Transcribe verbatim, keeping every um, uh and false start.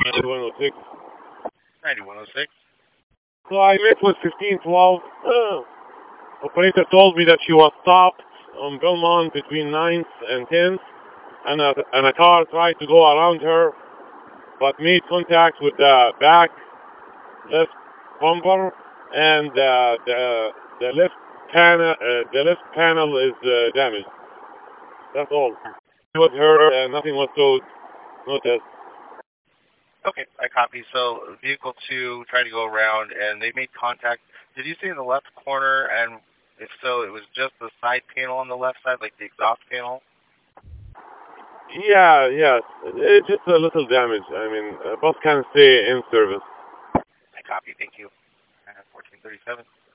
ninety-one oh six. ninety-one oh six. So I met with fifteen twelve. Uh, operator told me that she was stopped on Belmont between ninth and tenth, and a, and a car tried to go around her, but made contact with the back left bumper, and uh, the the left panel uh, the left panel is uh, damaged. That's all. It was her, and nothing was towed. No test. Okay, I copy. So vehicle two tried to go around, and they made contact. Did you say in the left corner? And if so, it was just the side panel on the left side, like the exhaust panel. Yeah, yeah. It's just a little damage. I mean, uh, bus can stay in service. I copy. Thank you. fourteen thirty-seven.